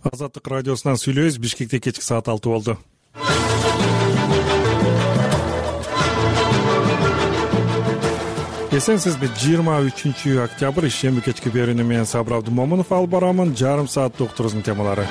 Азаттык радиосунан сүйлөйбүз. Бишкекте кечки саат 6 болду. Эсенсизби? 23 октябрь ишемби кечки берүүнү менен Сабыр Абдымомунов алып барамын. Жарым саат доктурубуздун темалары.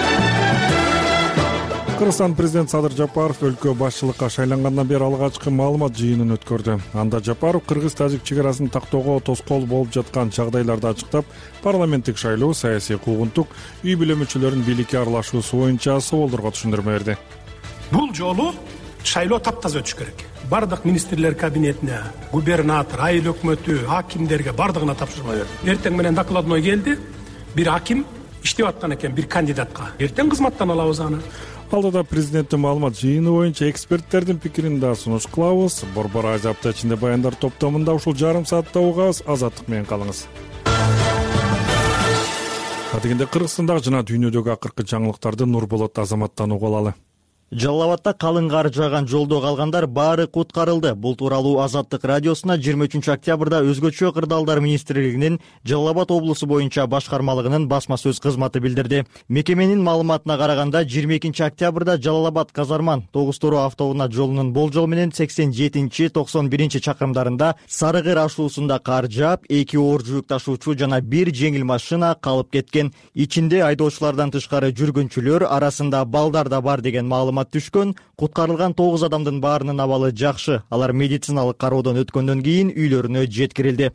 Кыргызстан президент Садыр Жапаров өлкө башчылыкка шайлангандан бери алгачкы маалымат жыйынын өткөрдү. Анда Жапаров кыргыз-тажик чегарасын тактоого тоскоол болуп жаткан жагдайларды ачыктап, парламенттик шайлоо, саясий куугунтук, үй бүлө мүчөлөрүнүн бийликке аралашуусу боюнча соолдорго түшүндүрмө берди. Бул жолу шайлоо таптаза өтүш керек. Бардык министрлер кабинетине, губернатор, айыл өкмөтү, акимдерге бардыгына тапшырма берди. Эртең менен докладной келди. Бир аким иштеп аткан экен бир кандидатка. Эртең кызматтан алабыз аны. Алдыда президенттин маалымат жыйыны боюнча эксперттердин пикирин да сунуш кылабыз. Борбор Азия апта ичинде баяндар топтомунда ушул жарым саатта угабыз. Азаттык менен калыңыз. Адегенде Кыргызстандагы жана дүйнөдөгү акыркы жаңылыктарды Нурболот Азаматтан угуп алалы. Жалал Абадта калың кар жааган жолдо калгандар баары куткарылды. Бул тууралуу Азаттык радиосуна 23 октябрда өзгөчө кырдаалдар министрлигинин Жалал Абад облусу боюнча башкармалыгынын басма сөз кызматы билдирди. Мекеменин маалыматына караганда 22 октябрда Жалал Абад Казарман Тогуз-Тору автоунаа жолунун болжол менен 87-91 чакырымдарында Сары Кыр ашуусунда кар жаап, 2 оор жүк ташуучу жана 1 жеңил машина калып кеткен. Ичинде айдоочулардан тышкары жүргүнчүлөр арасында балдар да бар деген маалымат түшкөн. Куткарылган 9 адамдын баарынын абалы жакшы. Алар медициналык кароодон өткөндөн кийин үйлөрүнө жеткирилди.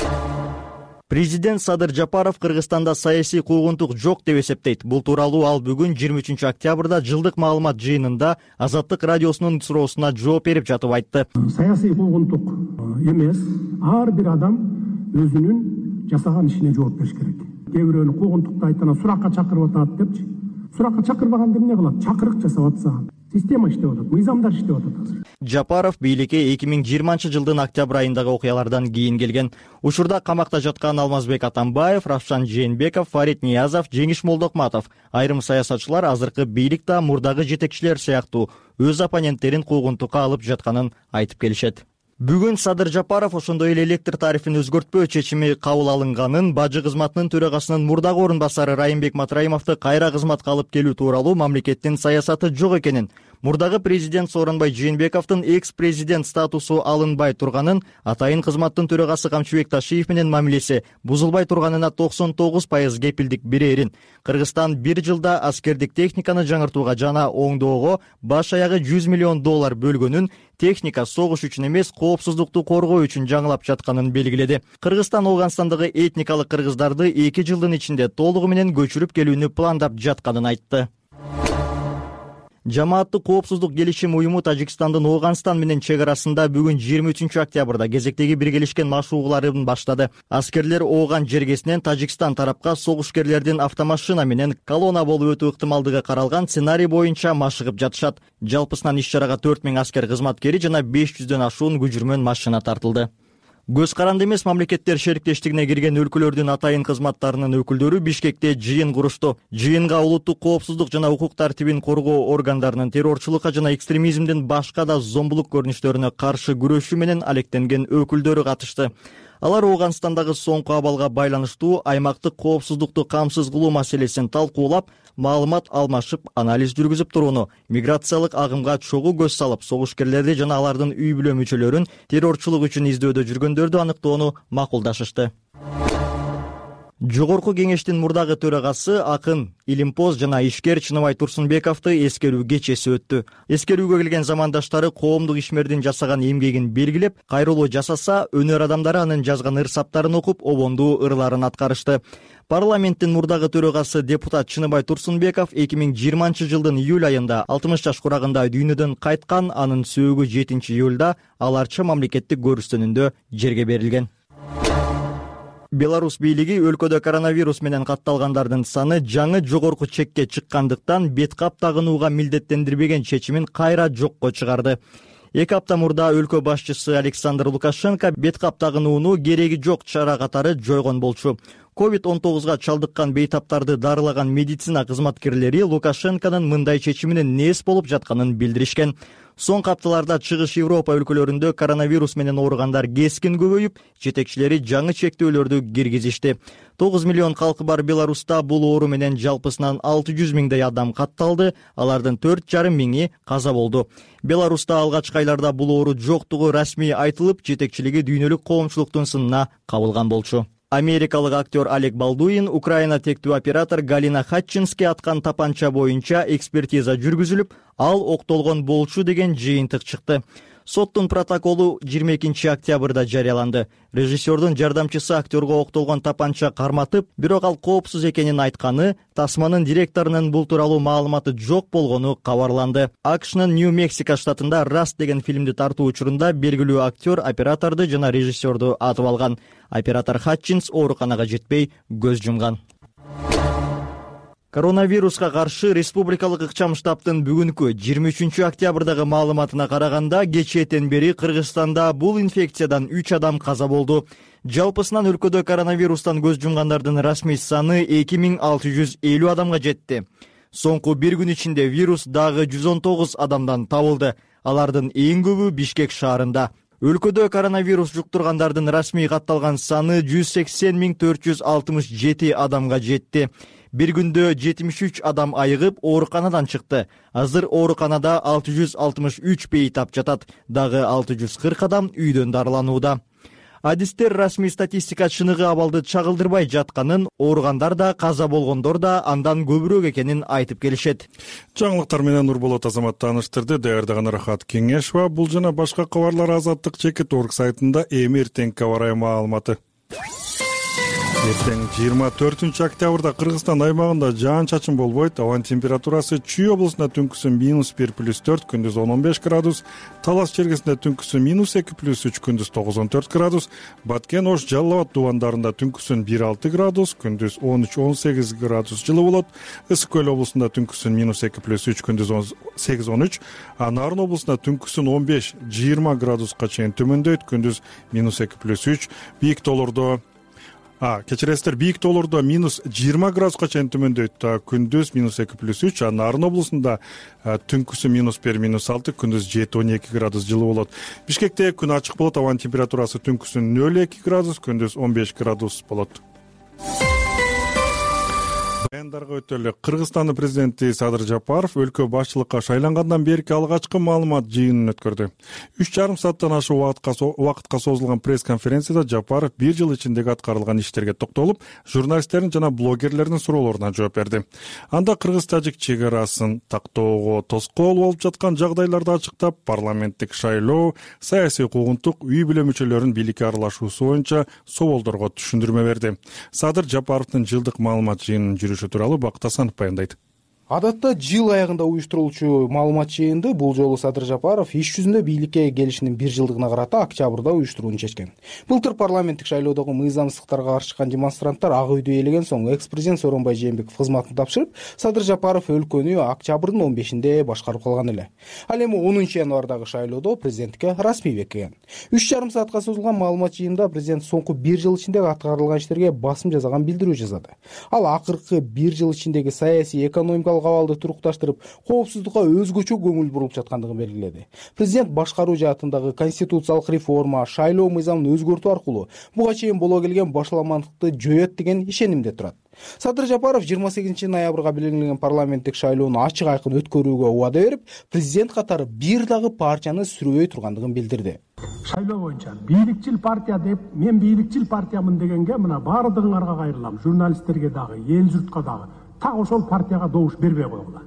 Президент Садыр Жапаров Кыргызстанда саясий куугунтук жок деп эсептейт. Бул тууралуу ал бүгүн 23 октябрда жылдык маалымат жыйынында Азаттык радиосунун суроосуна жооп берип жатып айтты. Саясий куугунтук эмес, ар бир адам өзүнүн жасаган ишине жооп бериш керек. Кээ бирөөнү куугунтукта айтана суракка чакырып атат депчи. Суракка чакырбаганда эмне кылат? Чакырык жасап атса. Система иштеп атат, мыйзамдар иштеп атат азыр. Жапаров бийликке 2020 жылдын октябрь айындагы окуялардан кийин келген. Учурда камакта жаткан Алмазбек Атамбаев, Равшан Жээнбеков, Фарид Ниязов, Жеңиш Молдокматов, айрым саясатчылар азыркы бийлик да мурдагы жетекчилер сыяктуу өз оппоненттерин куугунтукка алып жатканын айтып келишет. Бүгүн Садыр Жапаров ошондой эле электр тарифин өзгөртпөө чечими кабыл алынганын, бажы кызматынын төрагасынын мурдагы орун басары Райымбек Матраимовду кайра кызматка алып келүү тууралуу мамлекеттин саясаты жок экенин, мурдагы президент Сооронбай Жээнбековдун экс-президент статусу алынбай турганын, атайын кызматтын төрагасы Камчыбек Ташиев менен мамилеси бузулбай турганына 99% кепилдик берерин, Кыргызстан бир жылда аскердик техниканы жаңыртууга жана оңдоого баш аягы $100 миллион бөлгөнүн, техника согуш үчүн эмес, коопсуздукту коргоо үчүн жаңылап жатканын белгиледи. Кыргызстан Ооганстандагы этникалык кыргыздарды 2 жылдын ичинде толугу менен көчүрүп келүүнү пландап жатканын айтты. Жамааттык коопсуздук келишим уюму Тажикстандын Ооганстан менен чегарасында бүгүн 23 октябрда кезектеги биргелешкен машыгууларын баштады. Аскерлер Ооган жергесинен Тажикстан тарапка согушкерлердин автомашина менен колонна болуп өтүү ыктымалдыгы каралган сценарий боюнча машыгып жатышат. Жалпысынан иш-чарага 4000 аскер кызматкери жана 500дөн ашуун күжүрмөн машина тартылды. Көз каранды эмес мамлекеттер шериктештигине кирген өлкөлөрдүн атайын кызматтарынын өкүлдөрү Бишкекте жыйын курушту. Жыйынга улуттук коопсуздук жана укук тартибин коргоо органдарынын террорчулукка жана экстремизмдин башка да зомбулук көрүнүштөрүнө каршы күрөшүү менен алектенген өкүлдөрү катышты. Алар Ооганстандагы соңку абалга байланыштуу аймактык коопсуздукту камсыз кылуу маселесин талкуулап, маалымат алмашып, анализ жүргүзүп турууну, миграциялык агымга чогуу көз салып, согушкерлерди жана алардын үй бүлө мүчөлөрүн террорчулук үчүн издөөдө жүргөндөрдү аныктоону макулдашышты. Жогорку кеңештин мурдагы төрагасы акын, илимпоз жана ишкер Чыныбай Турсунбековду эскерүү кечеси өттү. Эскерүүгө келген замандаштары коомдук ишмердин жасаган эмгегин белгилеп, кайрылуу жасаса, өнөр адамдары анын жазган ыр-саптарын окуп, обондуу ырларын аткарышты. Парламенттин мурдагы төрагасы депутат Чыныбай Турсунбеков 2020 жылдын июль айында 60 жаш курагында дүйнөдөн кайткан, анын сөөгү 7 июлда аларча мамлекеттик көрүстөнүндө жерге берилген. Беларусь бийлиги өлкөдө коронавирус менен катталгандардын саны жаңы жогорку чекке чыккандыктан бет кап тагынууга милдеттендирбеген чечимин кайра жокко чыгарды. 2 апта мурда өлкө башчысы Александр Лукашенко бет кап тагынууну кереги жок чара катары жойгон болчу. COVID-19 чалдыккан бейтаптарды дарылаган медицина кызматкерлери Лукашенконун мындай чечиминин нес болуп жатканын билдиришкен. Соңку апталарда Чыгыш Европа өлкөлөрүндө коронавирус менен ооругандар кескин көбөйүп, жетекчилери жаңы чектөөлөрдү киргизишти. 9 миллион калкы бар Беларуста бул оору менен жалпысынан 600 миңдей адам катталды, алардын 4,5 миңи каза болду. Беларуста алгачкы айларда бул оору жоктугу расмий айтылып, жетекчилиги дүйнөлүк коомчулуктун сынына кабылган болчу. Америкалык актер Алек Балдуин, Украина тектүү оператор Галина Хатчинске аткан тапанча боюнча экспертиза жүргүзүлүп, ал октолгон болчу деген жыйынтык чыкты. Соттун протоколу 22 октябрда жарыяланды. Режиссердун жардамчысы актерго октолгон тапанча карматып, бирок ал коопсуз экенин айтканы, тасманын директорунун бул тууралуу маалыматы жок болгону кабарланды. АКШнын Нью-Мексико штатында Раст деген фильмди тартуу учурунда белгилүү актер операторду жана режиссерду атып алган. Оператор Хатчинс ооруканага жетпей көз жумган. Коронавируска каршы республикалык ыкчам штабтын бүгүнкү 23 октябрдагы маалыматына караганда, кечээден бери Кыргызстанда бул инфекциядан 3 адам каза болду. Жалпысынан өлкөдө коронавирустан көз жумгандардын расмий саны 2650 адамга жетти. Соңку бир күн ичинде вирус дагы 119 адамдан табылды. Алардын эң көбү Бишкек шаарында. Өлкөдө коронавирус жуктургандардын расмий катталган саны 180 467 адамга жетти. Бир күндө 73 адам айыгып ооруканадан чыкты. Азыр ооруканада 663 бейтап жатат. Дагы 640 адам үйдөн дарыланууда. Адистер расмий статистика чыныгы абалды чагылдырбай жатканын, ооругандар да, каза болгондор да андан көбүрөөк экенин айтып келишет. Жаңылыктар менен Нурболот Азамат тааныштырды. Даярдаган Рахат Кеңешова. Бул жана башка кабарлар Азаттык.org сайтында эртеңки аба ырайы маалыматы. Эртең 24 октябрда Кыргызстан аймагында жаан-чачын болбойт. Абанын температурасы Чүй облусунда түнкүсүн -1 + 4, күндүз 15 градус, Талас чергесинде түнкүсүн -2 + 3, күндүз 9-14 градус, Баткен, Ош, Жалал Абад дубандарында түнкүсүн 1-6 градус, күндүз 13-18 градус жылы болот. Ысык көл облусунда түнкүсүн -2 + 3, күндүз 8-13, Нарын облусунда түнкүсүн 15-20 градуска чейин төмөндөйт, күндүз -1 + 3, биик тоолордо кечиресиздер, бийик тоолордо -20 градуска чейин төмөндөйт, күндүз -2 + 3, Нарын облусунда түнкүсү -1 - -6, күндүз 7-12 градус жылы болот. Бишкекте күн ачык болот, абанын температурасы түнкүсүн 0-2 градус, күндүз 15 градус болот. Баяндарга өтөлү. Кыргызстандын президенти Садыр Жапаров өлкө башчылыкка шайлангандан берки алгачкы маалымат жыйынын өткөрдү. 3,5 сааттан ашык убакытка созулган пресс-конференцияда Жапаров 1 жыл ичиндеги аткарылган иштерге токтолуп, журналисттердин жана блогерлердин суроолоруна жооп берди. Анда кыргыз-тажик чек арасын тактоого тоскоол болуп жаткан жагдайларды ачыктап, парламенттик шайлоо, саясий куугунтук, үй бүлө мүчөлөрүнүн бийликке аралашуусу боюнча соолдорго түшүндүрмө берди. Садыр Жапаровдун жылдык маалымат жыйынынын жүрүшү тууралуу Бакыт Асанов баяндайт. Адатта жыл аягында уюштурулчу маалымат жыйынды бул жолу Садыр Жапаров иш жүзүндө бийликке келишинин 1 жылдыгына карата октябрда уюштурууну чечкен. Былтыр парламенттик шайлоодогу мыйзамсыздыктарга каршы чыккан демонстранттар ак үйдү ээлеген соң экс-президент Сооронбай Жээнбеков кызматын тапшырып, Садыр Жапаров өлкөнү октябрдын 15-инде башкарып калган эле. Ал эми 10 январдагы шайлоодо президенттикке расмий бекиген. 3,5 саатка созулган маалымат жыйынында президент соңку 1 жыл ичинде аткарылган иштерге басым жасаган билдирүү жасады. Ал акыркы 1 жыл ичиндеги саясий, экономикалык абалды турукташтырып, коопсуздукка өзгөчө көңүл буруп жаткандыгын белгиледи. Президент башкаруу жаатындагы конституциялык реформа, шайлоо мыйзамын өзгөртүү аркылуу буга чейин боло келген башаламандыкты жоет деген ишенимде турат. Садыр Жапаров 28 ноябрга белгиленген парламенттик шайлоону ачык айкын өткөрүүгө убада берип, президент катары бир дагы партияны сүрөбөй тургандыгын билдирди. Шайлоо боюнча бийликчил партия деп, мен бийликчил партиямын дегенге мына баардыгыңарга кайрылам, журналисттерге дагы, эл журтка дагы. Так ошол партияга добуш бербей койгула.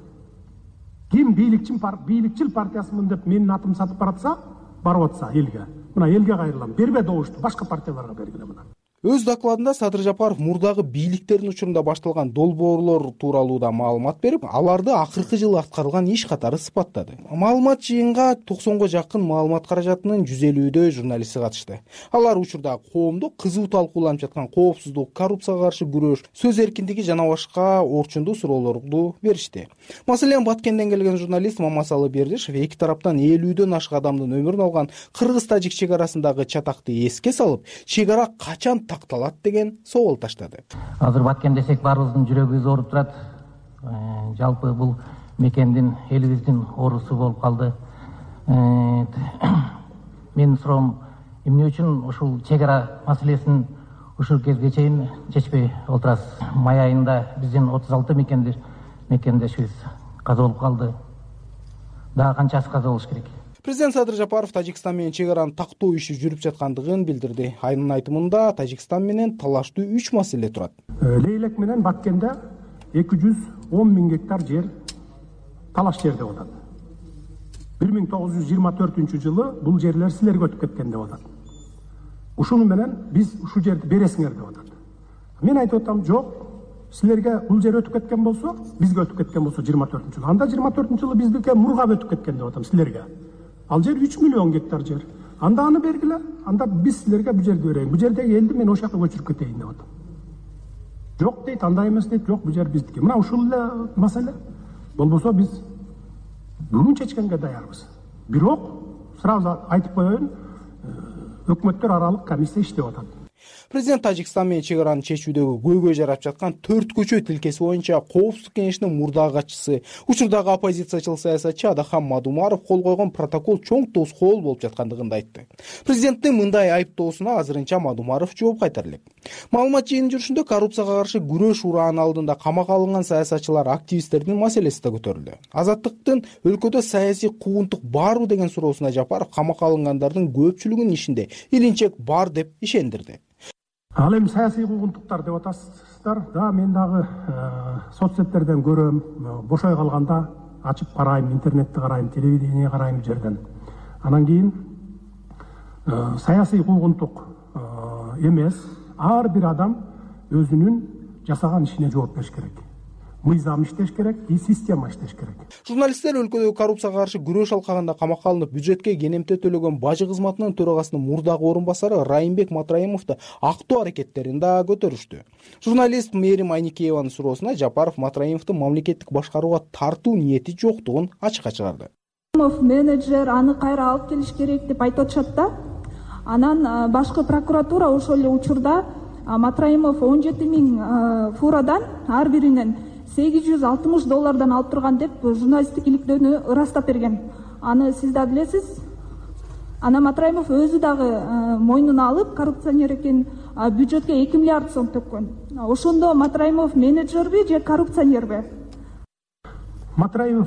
Ким бийликчил партиясымын деп менин атым сатып баратса, барып атса элге. Мына элге кайрылам, бербе добушту, башка партияларга бергиле мына. Өз докладында Садыр Жапаров мурдагы бийликтердин учурунда башталган долбоорлор тууралуу да маалымат берип, аларды акыркы жылы аткарылган иш катары сыпаттады. Маалымат жыйынга 90го жакын маалымат каражатынын 150дөө журналисти катышты. Алар учурда коомдо кызуу талкууланып жаткан коопсуздук, коррупцияга каршы күрөш, сөз эркиндиги жана башка орчундуу суроолорду беришти. Маселен, Баткенден келген журналист Мамасалы Бердишев эки тараптан 50дөн ашык адамдын өмүрүн алган кыргыз-тажик чек арасындагы чатакты эске салып, чек ара качан такталат деген собол таштады. Азыр Баткен десек баарыбыздын жүрөгүбүз ооруп турат. Жалпы бул мекендин элибиздин оорусу болуп калды. Менин суроом эмне үчүн ушул чек ара маселесин ушул кезге чейин чечпей отурасыз? Май айында биздин 36 мекендешибиз каза болуп калды. Дагы канчасы каза болуш керек? Президент Садыр Жапаров Тажикстан менен чек араны тактоо иши жүрүп жаткандыгын билдирди. Анын айтымында Тажикстан менен талаштуу 3 маселе турат. Лейлек менен Баткенде 210 000 гектар жер талаш жер деп атат. 1924 жылы бул жерлер силерге өтүп кеткен деп атат. Ушуну менен биз ушу жерди бересиңер деп атат. Мен айтып атам, жок, силерге бул жер өтүп кеткен болсо, бизге өтүп кеткен болсо 24 жылы. Анда 24 жылы биздике мургап өтүп кеткен деп атам силерге. Ал жер 3 миллион гектар жер. Анда аны бергиле, анда биз силерге бул жерди берейин. Бул жердеги элди мен ошол жака көчүрүп кетейин деп атам. Жок дейт, андай эмес дейт, жок бул жер биздики. Мына ушул эле маселе. Болбосо биз бүгүн чечкенге даярбыз. Бирок сразу айтып коеюн, өкмөттөр аралык комиссия иштеп атат. Президент Тажикстан менен чек араны чечүүдөгү көйгөй жарап жаткан 4 көчө тилкеси боюнча Коопсуздук кеңешинин мурдагы катчысы, учурдагы оппозициячыл саясатчы Адахан Мадумаров кол койгон протокол чоң тоскоол болуп жаткандыгын да айтты. Президенттин мындай айыптоосуна азырынча Мадумаров жооп кайтара элек. Маалымат жыйынын жүрүшүндө коррупцияга каршы күрөш ураанын алдында камакка алынган саясатчылар, активисттердин маселеси да көтөрүлдү. Азаттыктын өлкөдө саясий куугунтук барбы деген суроосуна Жапаров камакка алынгандардын көпчүлүгүнүн ишинде илинчек бар деп ишендирди. Ал эми саясий куугунтуктар деп атасыздар. Да, мен дагы соцсеттерден көрөм, бошой калганда ачып карайм, интернетти карайм, телевидение карайм жерден. Анан кийин саясий куугунтук эмес, ар бир адам өзүнүн жасаган ишине жооп бериш керек. Мыйзам иштеш керек, система иштеш керек. Журналисттер өлкөдөгү коррупцияга каршы күрөш алкагында камакка алынып, бюджетке кенемте төлөгөн бажы кызматынын төрагасынын мурдагы орун басары Райымбек Матраимовду актоо аракеттерин да көтөрүштү. Журналист Мээрим Айникееванын суроосуна Жапаров Матраимовдун мамлекеттик башкарууга тартуу ниети жоктугун ачыкка чыгарды. Менеджер аны кайра алып келиш керек деп айтып атышат да. Анан башкы прокуратура ошол эле учурда Матраимов 17 000 фурадан ар биринен $860 алып турган деп журналисттик иликтөөнү ырастап берген. Аны сиз да билесиз. Ана Матраимов өзү дагы мойнуна алып, коррупционер экен, бюджетке 2 миллиард сом төккөн. Ошондо Матраимов менеджерби же коррупционерби? Матраимов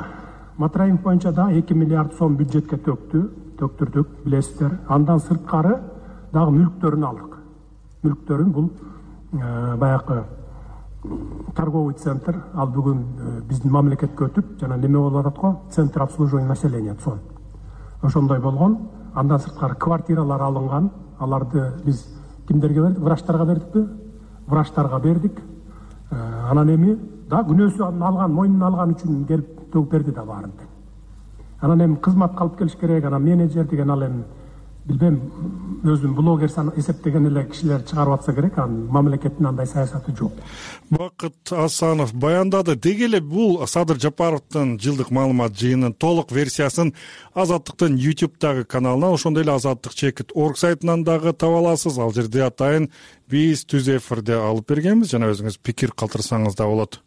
боюнча да 2 миллиард сом бюджетке төктүрдүк, билесиздер. Андан сырткары дагы мүлктөрүн алдык. Мүлктөрүн бул баягы торговый центр, ал бүгүн биздин мамлекетке өтүп, жана неме болуп атат го, центр обслуживания населения сон. Ошондой болгон. Андан сырткары квартиралар алынган. Аларды биз кимдерге бердик? Врачтарга бердикпи? Врачтарга бердик. Анан эми да күнөөсүн алган, мойнуна алган үчүн келип төгүп берди да баарын. Анан эми кызматка алып келиш керек, анан менеджер деген ал эми билбем, өзүн блогер эсептеген эле кишилер чыгарып атса керек, анын мамлекеттин андай саясаты жок. Бакыт Асанов баяндады. Деги эле бул Садыр Жапаровдун жылдык маалымат жыйынынын толук версиясын Азаттыктын YouTube'дагы каналынан, ошондой эле Азаттык Чекит.org сайтынан дагы таба аласыз. Ал жерде атайын биз түз эфирде алып бергенбиз, жана өзүңүз пикир калтырсаңыз да болот.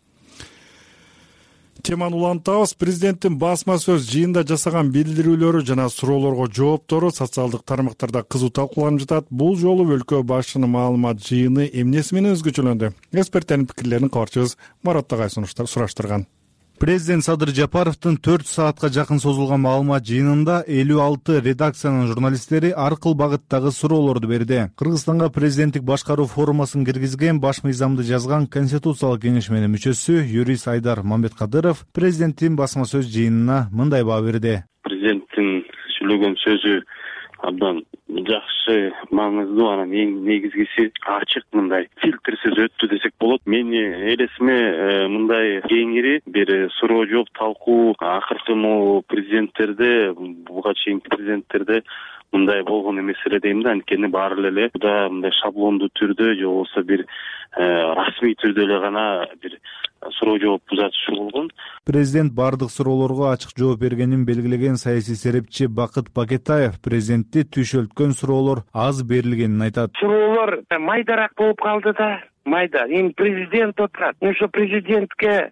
Теманы улантабыз. Президенттин басма сөз жыйында жасаган билдирүүлөрү жана суроолорго жооптору социалдык тармактарда кызуу талкууланып жатат. Бул жолу өлкө башчынын маалымат жыйыны эмнеси менен өзгөчөлөндү? Эксперттердин пикирлерин кабарчыбыз Марат Тагай сураштырган. Президент Садыр Жапаровдун 4 саатка жакын созулган маалымат жыйынында 56 редакциянын журналисттери ар кыл багыттагы суроолорду берди. Кыргызстанга президенттик башкаруу формасын киргизген, баш мыйзамды жазган Конституциялык кеңешменин мүчөсү юрист Айдар Мамбеткадыров президенттин басма сөз жыйынына мындай баа берди. Президенттин сүйлөгөн сөзү абдан жакшы, маңыздуу, анан эң негизгиси ачык, мындай фильтрсиз өттү десек болот. Менин элесиме мындай кеңири бир суроо жооп талкуу акыркы президенттерде, буга чейинки президенттерде мындай болгон эмес эле дейм да. Анткени баары эле мындай шаблондуу түрдө же болбосо бир расмий түрдө эле гана бир суроо жооп узатушу болгон. Президент бардык суроолорго ачык жооп бергенин белгилеген саясий серепчи Бакыт Бакетаев президентти түйшөлткөн суроолор аз берилгенин айтат. Суроолор майдараак болуп калды да. Майда. Эми президент отурат. Ошо президентке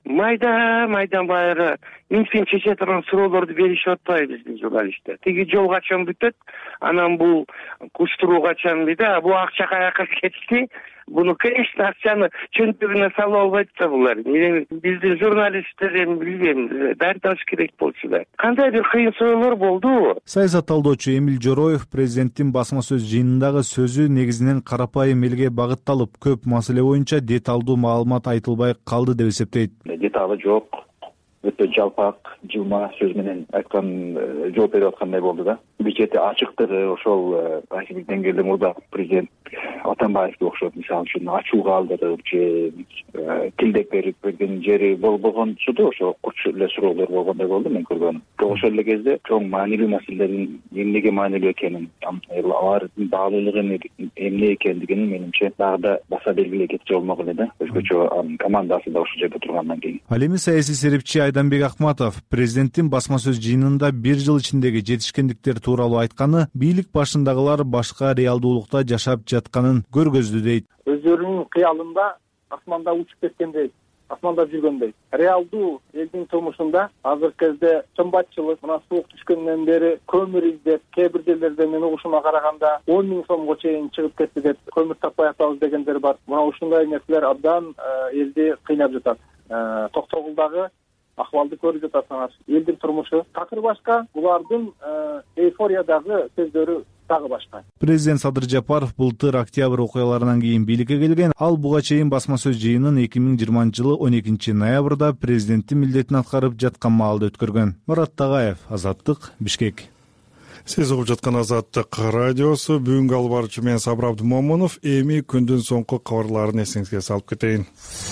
майдан байыры минткен чече турган суроолорду беришип атпайбы биздин журналисттер. Тиги жол качан бүтөт, анан бул куштуруу качан дейт, бул акча каяка кетти. Буну конечно акчаны чөнтөгүнө салып албайт да булар. Биздин журналисттер эми билбейм, дайындалыш керек болчу да. Кандай бир кыйын суроолор болду. Саясат талдоочу Эмиль Жороев президенттин басма сөз жыйынындагы сөзү негизинен карапайым элге багытталып, көп маселе боюнча деталдуу маалымат айтылбай калды деп эсептейт. Деталы жок. Өтө жалпак, жылма сөз менен айткан, жооп берип аткандай болду да. Бюджети ачыктыгы ошол кайсы бир деңгээлде мурда президент Атамбаевге окшоп, мисалы үчүн ачууга алдырып же тилдеп берген жери болгончу да, ошо курч эле суроолор болгондой болду мен көргөнүм. Ошол эле кезде чоң маанилүү маселелердин эмнеге маанилүү экенин, алардын баалуулугу эмне экендигин менимче дагы да баса белгилей кетчү болмок эле да. Өзгөчө командасы да ошол жерде тургандан кийин. Ал эми саясий серепчи Айданбек Акматов президенттин басма сөз жыйынында 1 жыл ичиндеги жетишкендиктер тууралуу айтканы, бийлик башындагылар башка реалдуулукта жашап жатканын көргөздү дейт. Өздөрүнүн кыялында асманда учуп кеткендей, асманда жүргөндөй. Реалдуу элдин турмушунда азыркы кезде кымбатчылык, мына суук түшкөндөн бери көмүр издеп, кээ бир жерлерде менин угушума караганда 10 000 сомго чейин чыгып кетти деп көмүр таппай атабыз дегендер бар. Мына ушундай нерселер абдан элди кыйнап жатат. Токтогулдагы акыбалды көрүп жатасыңар. Элдин турмушу такыр башка, булардын эйфориядагы сөздөрү дагы башка. Президент Садыр Жапаров былтыр октябрь окуяларынан кийин бийликке келген. Ал буга чейин басма сөз жыйынын 2020-жылы 12 ноябрда президенттин милдетин аткарып жаткан маалда өткөргөн. Мурат Тагаев, Азаттык, Бишкек. Сиз угуп жаткан Азаттык радиосу. Бүгүнкү алып баруучу мен Сабыр Абдымомунов. Эми күндүн соңку кабарларын эсиңизге салып кетейин.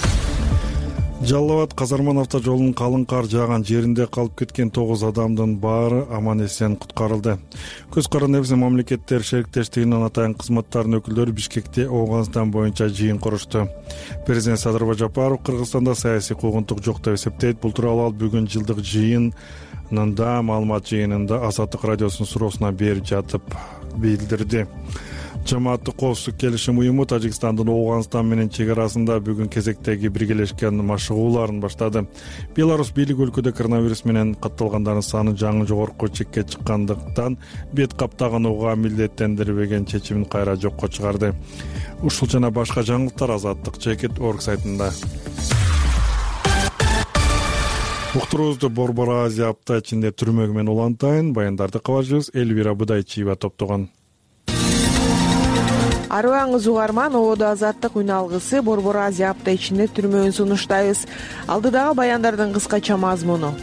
Жалал Абад Казарман автожолунун калың кар жааган жеринде калып кеткен 9 адамдын баары аман-эсен куткарылды. Көз карандыбыз мамлекеттер шериктештигинин атайын кызматтарынын өкүлдөрү Бишкекте Ооганстан боюнча жыйын курушту. Президент Садыр Жапаров Кыргызстанда саясий куугунтук жок деп эсептейт. Бул тууралуу ал бүгүн жылдык жыйынында маалымат жыйынында Азаттык радиосунун суроосуна берип жатып билдирди. Жамааттык коопсуздук келишим уюму Тажикстандын Ооганстан менен чек арасында бүгүн кезектеги биргелешкен машыгууларын баштады. Беларусь бийлиги өлкөдө коронавирус менен катталгандардын саны жаңы жогорку чекке чыккандыктан бет каптаганууга милдеттендирбеген чечимин кайра жокко чыгарды. Ушул жана башка жаңылыктар Азаттык.org сайтында. Уктуруубузду Борбор Азия апта ичинде түрмөгү менен улантайын. Баяндарды кабарчыбыз Элвира Будайчиева топтогон. Арыбаңыз угарман, ободо Азаттык үн алгысы Борбор Азия апта ичинде түрмөгүн сунуштайбыз. Алдыдагы баяндардын кыскача мазмуну.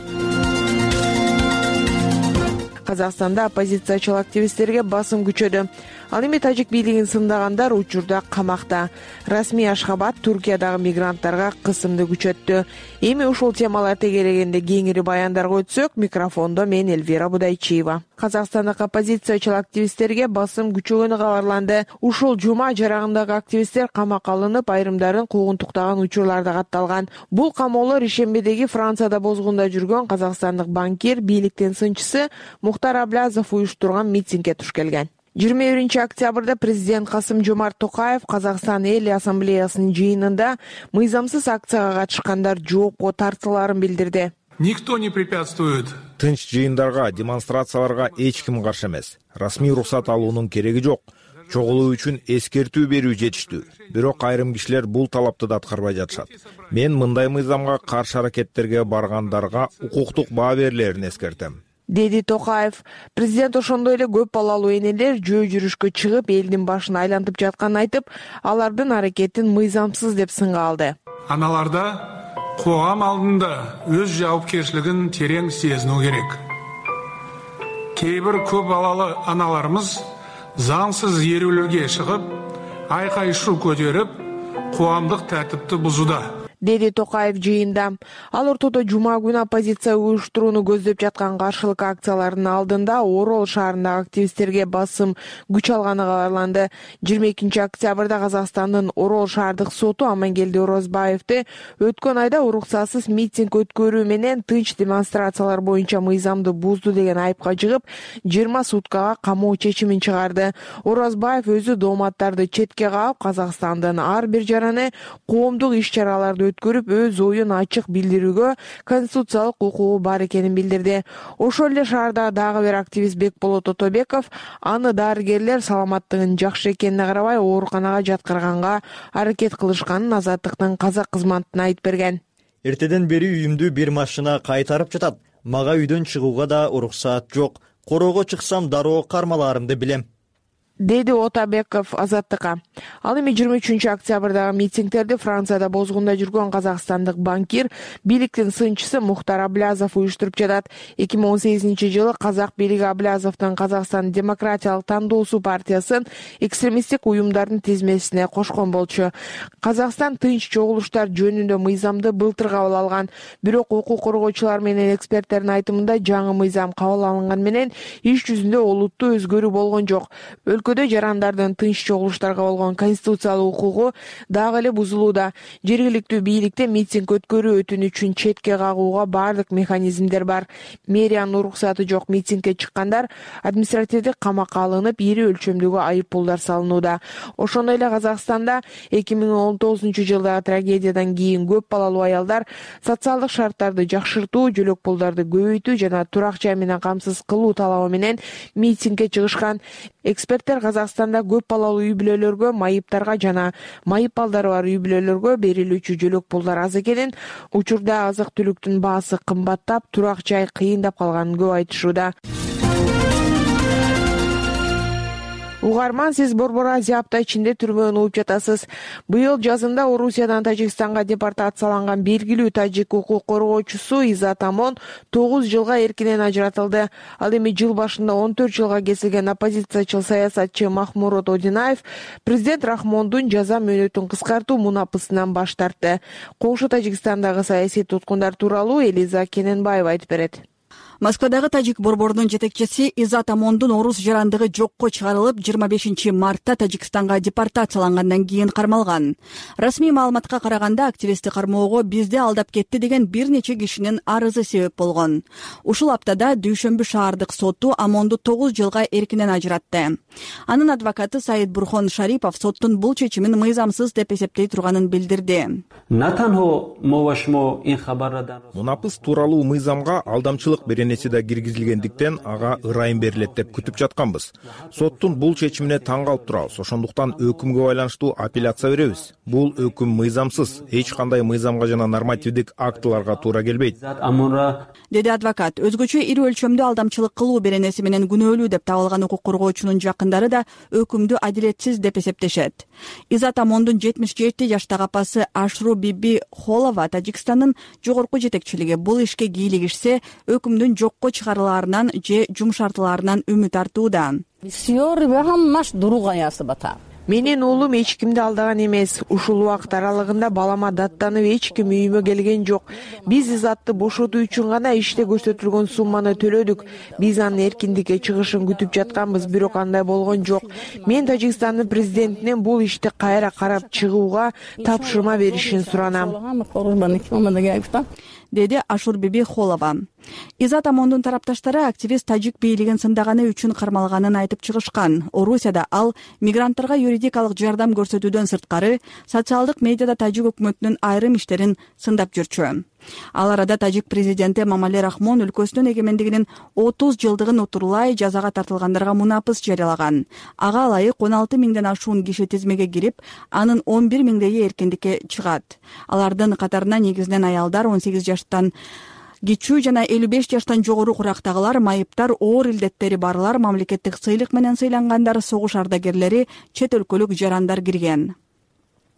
Казакстанда оппозициячыл активисттерге басым күчөдү. Ал эми тажик бийлигин сындагандар учурда камакта. Расмий Ашхабад Туркиядагы мигранттарга кысымды күчөттү. Эми ушул темалар тегерегенде кеңири баяндарга өтсөк, микрофондо мен Элвира Будайчиева. Казакстандык оппозициячыл активисттерге басым күчөгөнү кабарланды. Ушул жума жарагындагы активисттер камакка алынып, айрымдарын куугунтуктаган учурларда катталган. Бул камоолор ишембедеги Францияда бозгунда жүргөн казакстандык банкир, бийликтин сынчысы Мухтар Аблязов уюштурган митингге туш келген. 21 октябрда президент Касым-Жомарт Токаев Казакстан эл ассамблеясынын жыйынында мыйзамсыз акцияга катышкандар жоопко тартыларын билдирди. Никто не препятствует. Тынч жыйындарга, демонстрацияларга эч ким каршы эмес. Расмий уруксат алуунун кереги жок. Чогулуу үчүн эскертүү берүү жетиштүү. Бирок айрым кишилер бул талапты да аткарбай жатышат. Мен мындай мыйзамга каршы аракеттерге баргандарга укуктук баа берилерин эскертем, деди Токаев. Президент ошондой эле көп балалуу энелер жөө жүрүшкө чыгып, элдин башын айлантып жатканын айтып, алардын аракетин мыйзамсыз деп сынга алды. Аналарда коғам алдында өз жауапкершілігін терең сезіну керек. Кейбір көп балалы аналарымыз заңсыз ерулерге шығып, айқай шу көтеріп, қоғамдық тәртіпті бұзуда. деди Токаев жыйында. Ал ортодо жума күнү оппозиция уюштурууну көздөп жаткан каршылык акциялардын алдында Орол шаарындагы активисттерге басым күч алганы кабарланды. 22 октябрда Казакстандын Орол шаардык соту Амангелди Орозбаевди өткөн айда уруксатсыз митинг өткөрүү менен тынч демонстрациялар боюнча мыйзамды бузду деген айыпка жыгып 20 суткага камоо чечимин чыгарды. Орозбаев өзү дооматтарды четке каап, Казакстандын ар бир жараны коомдук иш-чараларды өткөрүп, өз оюн ачык билдирүүгө конституциялык укугу бар экенин билдирди. Ошол эле шаарда дагы бир активист Бекболот Отобеков аны дарыгерлер саламаттыгынын жакшы экенине карабай ооруканага жаткырганга аракет кылышканын Азаттыктын казак кызматына айтып берген. Эртеден бери үйүмдү бир машина кайтарып жатат. Мага үйдөн чыгууга да уруксаат жок. Короого чыксам дароо кармалаарымды билем, деди Отобеков Азаттыкка. Ал эми 23 октябрдагы митингтерди Францияда бозгунда жүргөн казакстандык банкир, бийликтин сынчысы Мухтар Аблязов уюштуруп жатат. 2018-жылы Казак бийлиги Аблязовдун Казакстан демократиялык тандоосу партиясын экстремисттик уюмдардын тизмесине кошкон болчу. Казакстан тынч чогулуштар жөнүндө мыйзамды былтыр кабыл алган. Бирок укук коргоочулар менен эксперттердин айтымында жаңы мыйзам кабыл алынган менен иш жүзүндө олуттуу өзгөрүү болгон жок. Өлкөдө жарандардын тынч чогулуштарга болгон конституциялык укугу дагы эле бузулууда. Жергиликтүү бийликте митинг өткөрүү өтүнүчүн четке кагууга бардык механизмдер бар. Мэриянын уруксаты жок митингге чыккандар административдик камакка алынып, ири өлчөмдөгү айып пулдар салынууда. Ошондой эле Казакстанда 2019-жылдагы трагедиядан кийин көп балалуу аялдар социалдык шарттарды жакшыртуу, жөлөк пулдарды көбөйтүү жана турак жай менен камсыз кылуу талабы менен митингге чыгышкан. Эксперттер Казакстанда көп балалуу үй бүлөлөргө, майыптарга жана майып балдары бар үй бүлөлөргө берилүүчү жөлөк пулдар аз экенин, учурда азык-түлүктүн баасы кымбаттап, турак жай кыйындап калганын көп айтышууда. Угарман, сиз Борбор Азия апта ичинде түрмөнү угуп жатасыз. Быйыл жазында Орусиядан Тажикстанга депортацияланган белгилүү тажик укук коргоочусу Изат Амон 9 жылга эркинен ажыратылды. Ал эми жыл башында 14 жылга кесилген оппозициячыл саясатчы Махмурод Одинаев президент Рахмондун жаза мөөнөтүн кыскартуу мунапысынан баш тартты. Коңшу Тажикстандагы саясий туткундар тууралуу Элиза Кененбаева айтып берет. Москвадагы тажик борборунун жетекчиси Изат Амондун орус жарандыгы жокко чыгарылып, 25 мартта Тажикстанга депортациялангандан кийин кармалган. Расмий маалыматка караганда, активистти кармоого бизди алдап кетти деген бир нече кишинин арызы себеп болгон. Ушул аптада Дүйшөмбү шаардык соту Амонду 9 жылга эркинен ажыратты. Анын адвокаты Саид Бурхон Шарипов соттун бул чечимин мыйзамсыз деп эсептей турганын билдирди. Мунапыс тууралуу мыйзамга алдамчылык беренеси да киргизилгендиктен ага ырайым берилет деп күтүп жатканбыз. Соттун бул чечимине таң калып турабыз. Ошондуктан өкүмгө байланыштуу апелляция беребиз. Бул өкүм мыйзамсыз, эч кандай мыйзамга жана нормативдик актыларга туура келбейт, деди адвокат. Өзгөчө ири өлчөмдүү алдамчылык кылуу беренеси менен күнөөлүү деп табылган укук коргоочунун жакындары да өкүмдү адилетсиз деп эсептешет. Изат Амондун 77 жаштагы апасы Ашру Биби Холова Тажикстандын жогорку жетекчилиги бул ишке кийлигишсе, өкүмдүн жокко чыгарылаарынан же жумшартылаарынан үмүт артууда. Менин уулум эч кимди алдаган эмес. Ушул убакыт аралыгында балама даттанып эч ким үйүмө келген жок. Биз Изатты бошотуу үчүн гана иште көрсөтүлгөн сумманы төлөдүк. Биз анын эркиндикке чыгышын күтүп жатканбыз, бирок андай болгон жок. Мен Тажикстандын президентинен бул ишти кайра карап чыгууга тапшырма беришин суранам, деди Ашур Биби Холова. Изат Амондун тарапташтары активист тажик бийлигин сындаганы үчүн кармалганын айтып чыгышкан. Орусияда ал мигранттарга юридикалык жардам көрсөтүүдөн сырткары социалдык медиада тажик өкмөтүнүн айрым иштерин сындап жүрчү. Ал арада тажик президенти Эмомали Рахмон өлкөсүнүн эгемендигинин 30 жылдыгын утурлай жазага тартылгандарга мунапыс жарыялаган. Ага ылайык 16 миңден ашуун киши тизмеге кирип, анын 11 миңдейи эркиндикке чыгат. Алардын катарына негизинен аялдар, 18 жаштан кичүү жана 55 жаштан жогору курактагылар, майыптар, оор илдеттери барлар, мамлекеттик сыйлык менен сыйлангандар, согуш ардагерлери, чет өлкөлүк жарандар кирген.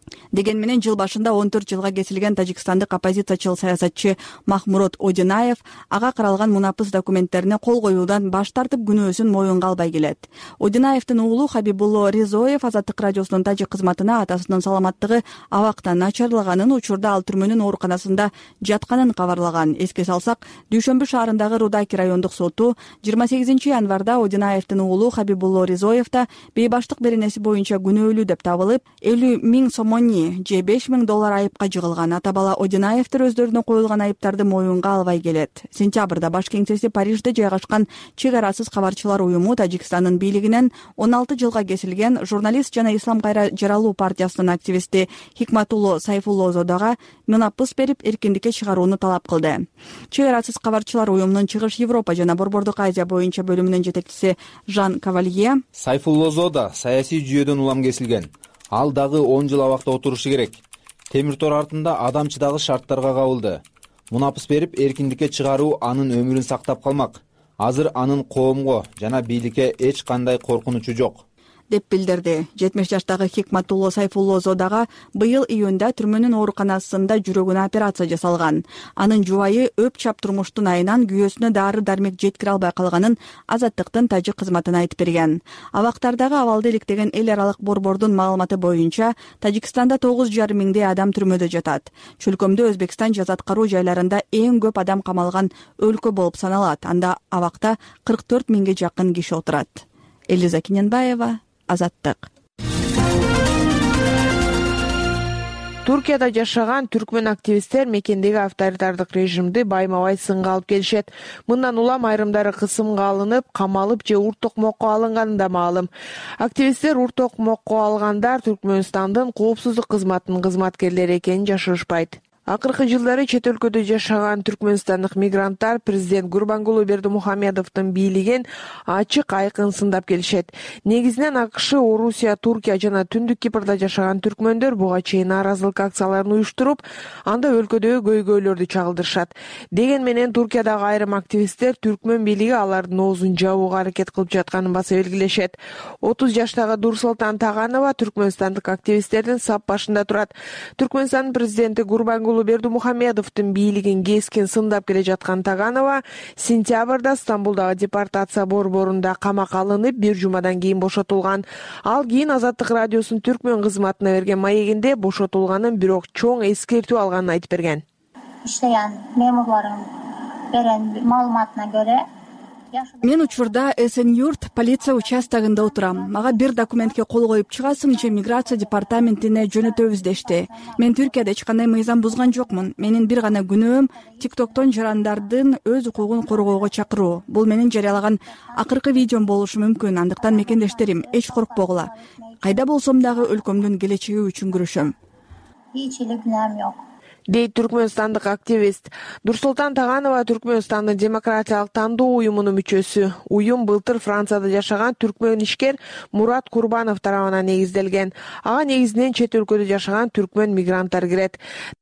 деген менен жыл башында 14 жылга кесилген тажикстандык оппозициячыл саясатчы Махмурод Одинаев ага каралган мунапыс документтерине кол коюудан баш тартып күнөөсүн моюнга албай келет. Одинаевдин уулу Хабибулло Ризоев Азаттык радиосунун тажик кызматына атасынын саламаттыгы абакта начарлаганын, учурда ал түрмөнүн ооруканасында жатканын кабарлаган. Эске салсак, Дүйшөмбү шаарындагы Рудаки райондук соту 28 январда Одинаевдин уулу Хабибулло Ризоевда бейбаштык беренеси боюнча күнөөлүү деп табылып, 50 000 сомони же $5,000 айыпка жыгылган. Ата бала Одинаевдер өздөрүнө коюлган айыптарды моюнга албай келет. Сентябрда баш кеңсеси Парижде жайгашкан Чек арасыз кабарчылар уюму Тажикстандын бийлигинен 16 жылга кесилген журналист жана Ислам кайра жаралуу партиясынын активисти Хикматулло Сайфуллозодого мунапыс берип эркиндикке чыгарууну талап кылды. Чек арасыз кабарчылар уюмунун Чыгыш Европа жана Борбордук Азия боюнча бөлүмүнүн жетекчиси Жан Кавалье Сайфуллозодо саясий жүйөдөн улам кесилген. Ал дагы 10 жыл абакта отурушу керек. Темир тор артында адамчыдагы шарттарга кабылды. Мунапыс берип эркиндикке чыгаруу анын өмүрүн сактап калмак. Азыр анын коомго жана бийликке эч кандай коркунучу жок деп билдирди. 70 жаштагы Хикматулло Сайфуллозодого быйыл июнда түрмөнүн ооруканасында жүрөгүнө операция жасалган. Анын жубайы өп чап турмуштун айынан күйөөсүнө дары дармек жеткире албай калганын Азаттыктын тажик кызматына айтып берген. Абактардагы абалды иликтеген эл аралык борбордун маалыматы боюнча Тажикстанда 9,5 миңдей адам түрмөдө жатат. Чөлкөмдө Өзбекстан жаза аткаруу жайларында эң көп адам камалган өлкө болуп саналат. Анда абакта 44 миңге жакын киши отурат. Элиза Киненбаева, Азаттык. Туркияда жашаган түркмөн активисттер мекендеги авторитардык режимди байма-бай сынга алып келишет. Мындан улам айрымдары кысымга алынып, камалып же урт токмокко алынганы да маалым. Активисттер урт токмокко алгандар Түркмөнстандын коопсуздук кызматынын кызматкерлери экенин жашырышпайт. Акыркы жылдары чет өлкөдө жашаган түркмөнстандык мигранттар президент Гурбангулы Бердимухамедовдун бийлигин ачык айкын сындап келишет. Негизинен АКШ, Орусия, Туркия жана Түндүк Кипрда жашаган түркмөндөр буга чейин нааразылык акцияларын уюштуруп, анда өлкөдөгү көйгөйлөрдү чагылдырышат. Деген менен Туркиядагы айрым активисттер түркмөн бийлиги алардын оозун жабууга аракет кылып жатканын баса белгилешет. 30 жаштагы Дурсултан Таганова түркмөнстандык активисттердин сап башында турат. Түркмөнстандын президенти Гурбангулы Бердимухамедовдун бийлигин кескин сындап келе жаткан Таганова сентябрда Стамбулдагы депортация борборунда камакка алынып, 1 жумадан кийин бошотулган. Ал кийин Азаттык радиосунун түркмөн кызматына берген маегинде бошотулганын, бирок чоң эскертүү алганын айтып берген. Иштеген мемурларым берен маалыматына көрө мен учурда Эсен-Юрт полиция участогунда отурам. Мага бир документке кол коюп чыгасың же миграция департаментине жөнөтөбүз дешти. Мен Түркияда эч кандай мыйзам бузган жокмун. Менин бир гана күнөөм TikToктон жарандардын өз укугун коргоого чакыруу. Бул менин жарыялаган акыркы видеом болушу мүмкүн. Андыктан мекендештерим, эч коркпогула. Кайда болсом дагы өлкөмдүн келечеги үчүн күрөшөм. Эч эле күнөөм жок. Дейт түркмөнстандык активист. Дурсултан Таганова Түркмөнстандын демократиялык тандоо уюмунун мүчөсү. Уюм былтыр Францияда жашаган түркмөн ишкер Мурат Курбанов тарабынан негизделген. Ага негизинен чет өлкөдө жашаган түркмөн мигранттар кирет.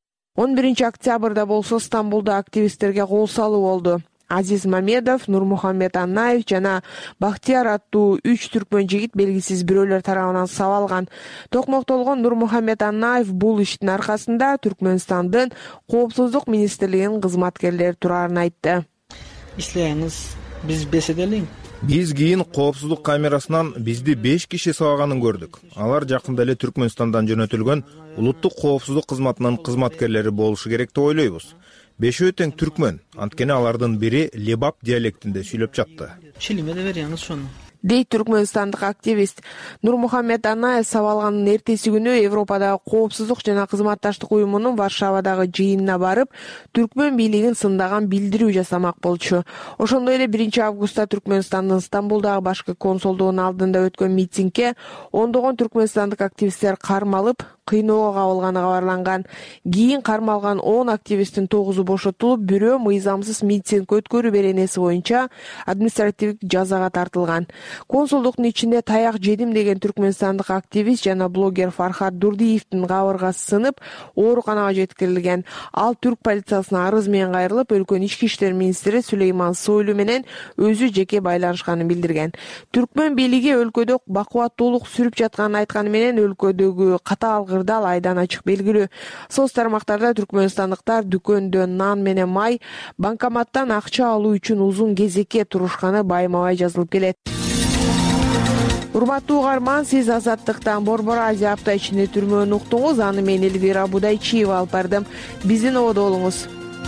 11 октябрда болсо Стамбулда активисттерге кол салуу болду. Азиз Мамедов, Нурмухаммед Аннаев жана Бахтияр аттуу 3 түркмөн жигит белгисиз бирөөлөр тарабынан сабалган. Токмоктолгон Нурмухаммед Аннаев бул иштин аркасында Түркмөнстандын коопсуздук министрлигинин кызматкерлери турарын айтты. Иштеңиз биз беседелиң. Биз кийин коопсуздук камерасынан бизди 5 киши сабаганын көрдүк. Алар жакында эле Түркмөнстандан жөнөтүлгөн улуттук коопсуздук кызматынын кызматкерлери болушу керек деп ойлойбуз. Бешөө тең түркмөн, анткени алардын бири Лебап диалектинде сүйлөп жатты. Чилимеде бериңиз шону. Дейт түркмөнстандык активист. Нурмухаммед Анаев сабалганын эртеси күнү Европадагы коопсуздук жана кызматташтык уюмунун Варшавадагы жыйынына барып, түркмөн бийлигин сындаган билдирүү жасамак болчу. Ошондой эле 1 августта Түркмөнстандын Стамбулдагы башкы консулдугунун алдында өткөн митингге ондогон түркмөнстандык активисттер кармалып, кыйноого кабылганы кабарланган. Кийин кармалган 10 активисттин 9-у бошотулуп, бирөө мыйзамсыз митинг өткөрүү беренеси боюнча административдик жазага тартылган. консулдуктун ичинде таяк жедим деген түркмөнстандык активист жана блогер Фархат Дурдиевдин кабыргасы сынып ооруканага жеткирилген. Ал түрк полициясына арыз менен кайрылып, өлкөнүн ички иштер министри Сулейман Сойлу менен өзү жеке байланышканын билдирген. Түркмөн бийлиги өлкөдө бакубаттуулук сүрүп жатканын айтканы менен өлкөдөгү катаал кырдаал айдан ачык белгилүү. Соц тармактарда түркмөнстандыктар дүкөндө нан менен май, банкоматтан акча алуу үчүн узун кезекке турушканы байма-бай жазылып келет. Урматтуу угарман, сиз Азаттыктан Борбор Азия апта ичинде түрмөнү уктуңуз. Аны мен Элвира Будайчиева алып бардым. Биздин ободо болуңуз.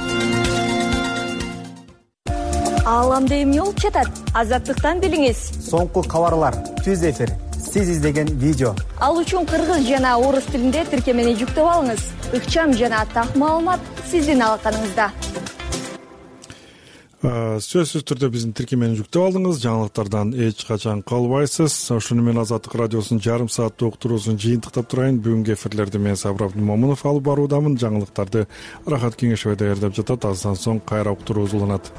Ааламда эмне болуп жатат? Азаттыктан билиңиз. Соңку кабарлар, түз эфир, сиз издеген видео. Ал үчүн кыргыз жана орус тилинде тиркемени жүктөп алыңыз. Ыкчам жана так маалымат сиздин алаканыңызда. Сөзсүз түрдө биздин тиркемени жүктөп алдыңыз. Жаңылыктардан эч качан калбайсыз. Ошону менен Азаттык радиосунун жарым сааттык уктуруусун жыйынтыктап турайын. Бүгүнкү эфирлерди мен Сабыр Абдымомунов алып баруудамын. Жаңылыктарды Рахат Кеңешева даярдап жатат. Аздан соң кайра уктуруубуз уланат.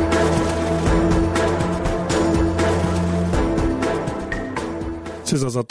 Сиз Азаттык